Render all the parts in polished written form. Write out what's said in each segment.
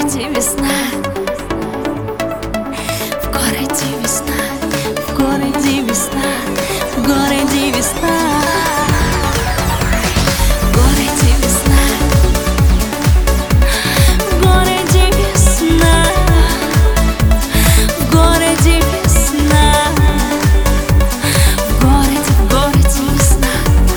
городе весна, в городе весна, в городе весна, в городе весна, в городе весна, в городе весна, в городе весна, в городе весна,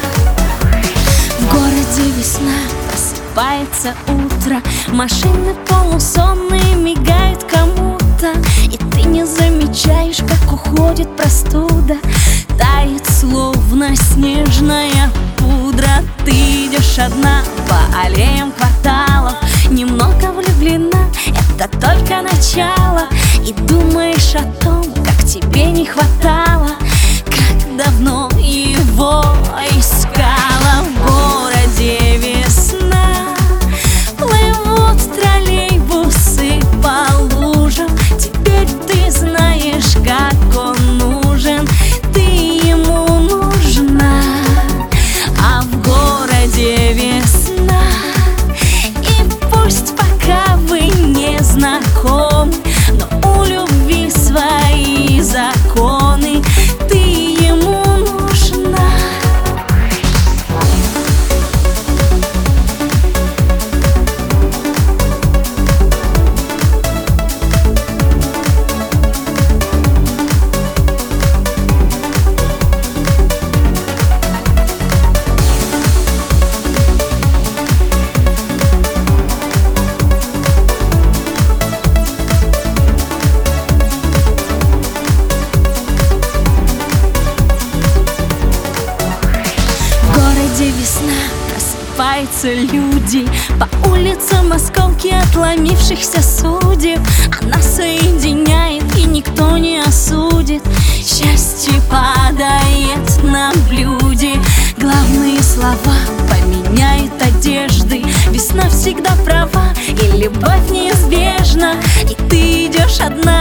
в городе весна. Просыпается утро, машины полусонные мигают кому-то, и ты не замечаешь, как уходит простуда. Тает словно снежная пудра. Ты идешь одна по аллеям кварталов, немного влюблена, это только начало. И думаешь о том, как тебе не хватало, как давно его искала. В городе весна, плывут троллейбусы по лужам. Теперь ты знаешь, как он нужен, ты ему нужна. А в городе весна, и пусть пока вы не знакомы, но у любви свои законы, ты ему нужна. Весна, просыпаются люди по улицам осколки отломившихся судеб. Она соединяет, и никто не осудит. Счастье падает на блюде. Главные слова поменяют одежды. Весна всегда права, и любовь неизбежна. И ты идешь одна